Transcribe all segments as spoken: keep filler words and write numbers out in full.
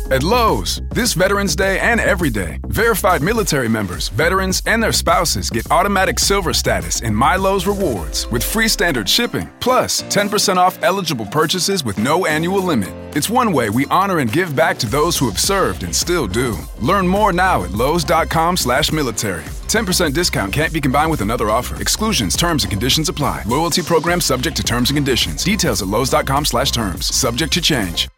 At Lowe's, this Veterans Day and every day, verified military members, veterans, and their spouses get automatic silver status in My Lowe's Rewards with free standard shipping, plus ten percent off eligible purchases with no annual limit. It's one way we honor and give back to those who have served and still do. Learn more now at lowes.com slash military. ten percent discount can't be combined with another offer. Exclusions, terms, and conditions apply. Loyalty program subject to terms and conditions. Details at lowes.com slash terms. Subject to change.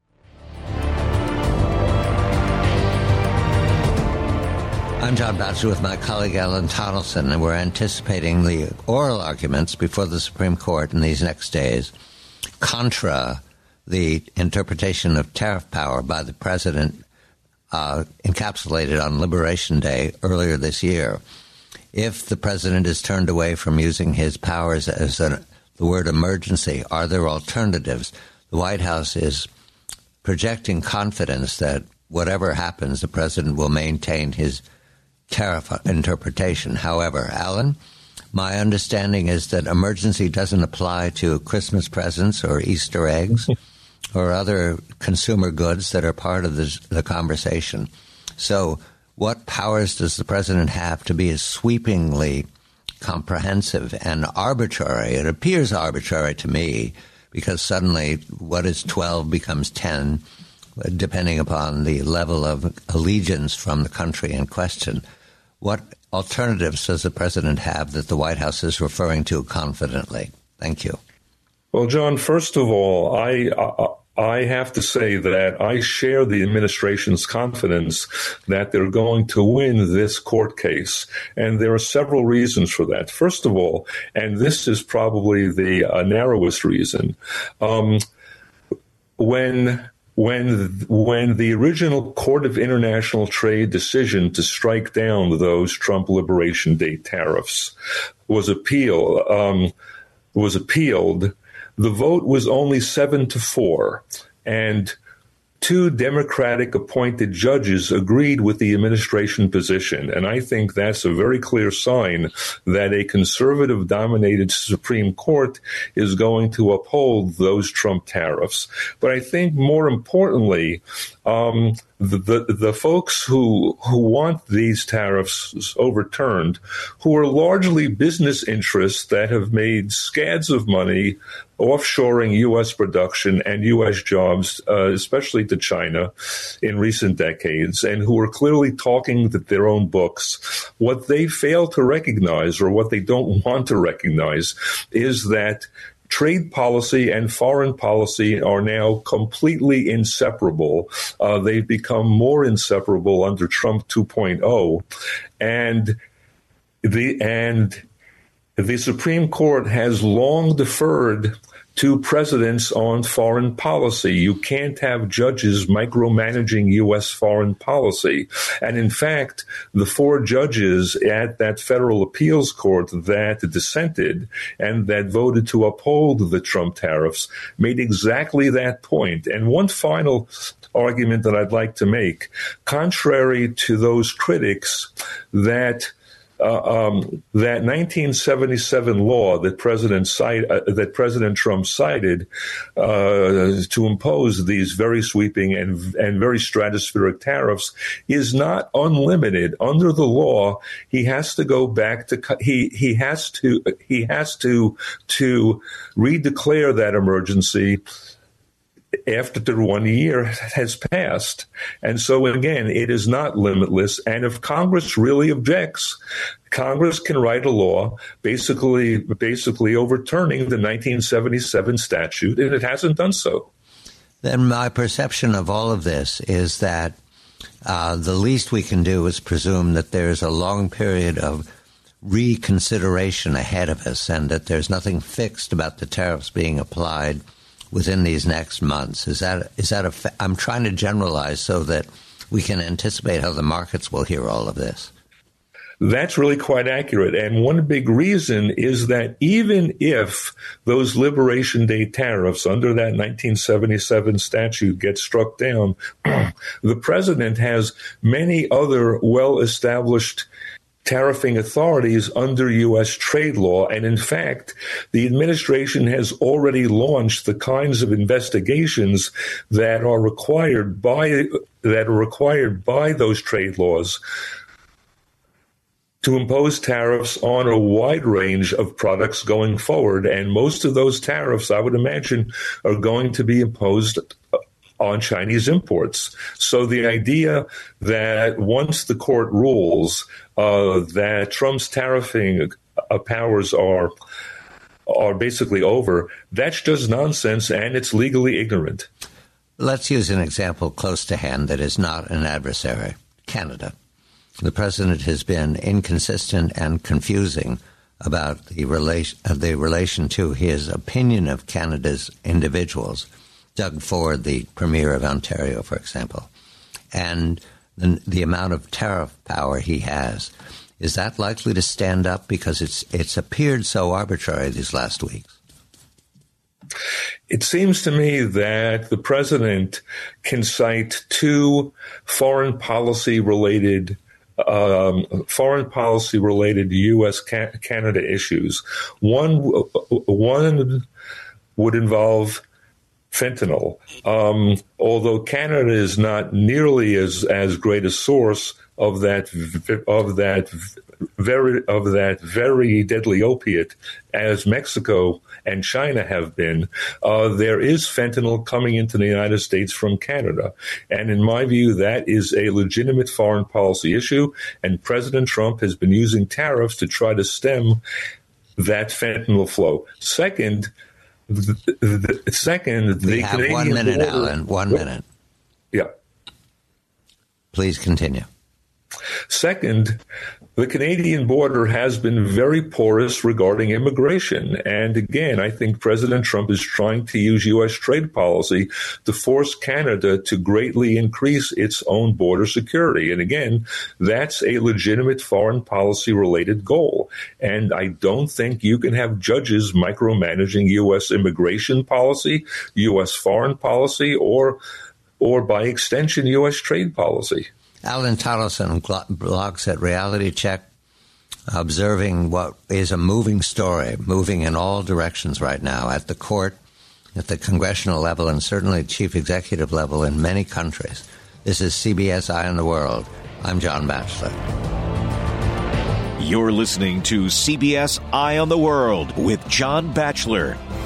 I'm John Batchelor with my colleague Alan Tonelson, and we're anticipating the oral arguments before the Supreme Court in these next days contra the interpretation of tariff power by the president uh, encapsulated on Liberation Day earlier this year. If the president is turned away from using his powers as a, the word emergency, are there alternatives? The White House is projecting confidence that whatever happens, the president will maintain his tariff interpretation. However, Alan, my understanding is that emergency doesn't apply to Christmas presents or Easter eggs or other consumer goods that are part of this, the conversation. So what powers does the president have to be as sweepingly comprehensive and arbitrary? It appears arbitrary to me because suddenly what is twelve becomes ten, depending upon the level of allegiance from the country in question. What alternatives does the president have that the White House is referring to confidently? Thank you. Well, John, first of all, I I have to say that I share the administration's confidence that they're going to win this court case. And there are several reasons for that. First of all, and this is probably the uh, narrowest reason, um, when... When when the original Court of International Trade decision to strike down those Trump Liberation Day tariffs was appeal um, was appealed, the vote was only seven to four, and two Democratic appointed judges agreed with the administration position. And I think that's a very clear sign that a conservative dominated Supreme Court is going to uphold those Trump tariffs. But I think more importantly, um, the, the, the folks who, who want these tariffs overturned, who are largely business interests that have made scads of money offshoring U S production and U S jobs, uh, especially to China in recent decades, and who are clearly talking their own books. What they fail to recognize, or what they don't want to recognize, is that trade policy and foreign policy are now completely inseparable. Uh, they've become more inseparable under Trump two point oh. And the, and the Supreme Court has long deferred to presidents on foreign policy. You can't have judges micromanaging U S foreign policy. And in fact, the four judges at that federal appeals court that dissented and that voted to uphold the Trump tariffs made exactly that point. And one final argument that I'd like to make, contrary to those critics that Uh, um, that nineteen seventy-seven law that President cite, uh, that President Trump cited uh, to impose these very sweeping and and very stratospheric tariffs is not unlimited. Under the law, he has to go back to he he has to he has to to redeclare that emergency after the one year has passed. And so, again, it is not limitless. And if Congress really objects, Congress can write a law basically basically overturning the nineteen seventy-seven statute, and it hasn't done so. Then my perception of all of this is that uh, the least we can do is presume that there's a long period of reconsideration ahead of us and that there's nothing fixed about the tariffs being applied within these next months. Is that is that a fa- I'm trying to generalize so that we can anticipate how the markets will hear all of this. That's really quite accurate. And one big reason is that even if those Liberation Day tariffs under that nineteen seventy-seven statute get struck down, the president has many other well-established tariffing authorities under U S trade law. And in fact, the administration has already launched the kinds of investigations that are required by that are required by those trade laws to impose tariffs on a wide range of products going forward. And most of those tariffs, I would imagine, are going to be imposed on Chinese imports. So the idea that once the court rules uh, that Trump's tariffing uh, powers are are basically over, that's just nonsense, and it's legally ignorant. Let's use an example close to hand that is not an adversary, Canada. The president has been inconsistent and confusing about the relation, uh, the relation to his opinion of Canada's individuals. Doug Ford, the Premier of Ontario, for example, and the, the amount of tariff power he has. Is that likely to stand up? Because it's it's appeared so arbitrary these last weeks. It seems to me that the president can cite two foreign policy related um, foreign policy related U S Canada issues. One one would involve fentanyl. Um, although Canada is not nearly as, as great a source of that of that very of that very deadly opiate as Mexico and China have been, uh, there is fentanyl coming into the United States from Canada. And in my view, that is a legitimate foreign policy issue. And President Trump has been using tariffs to try to stem that fentanyl flow. Second, The, the, the second, we the have Canadian one minute, border, Alan. One minute. Yeah. Please continue. Second, the Canadian border has been very porous regarding immigration. And again, I think President Trump is trying to use U S trade policy to force Canada to greatly increase its own border security. And again, that's a legitimate foreign policy related goal. And I don't think you can have judges micromanaging U S immigration policy, U S foreign policy, or, or by extension, U S trade policy. Alan Tarleton blogs at Reality Check, observing what is a moving story, moving in all directions right now at the court, at the congressional level, and certainly chief executive level in many countries. This is C B S Eye on the World. I'm John Batchelor. You're listening to C B S Eye on the World with John Batchelor.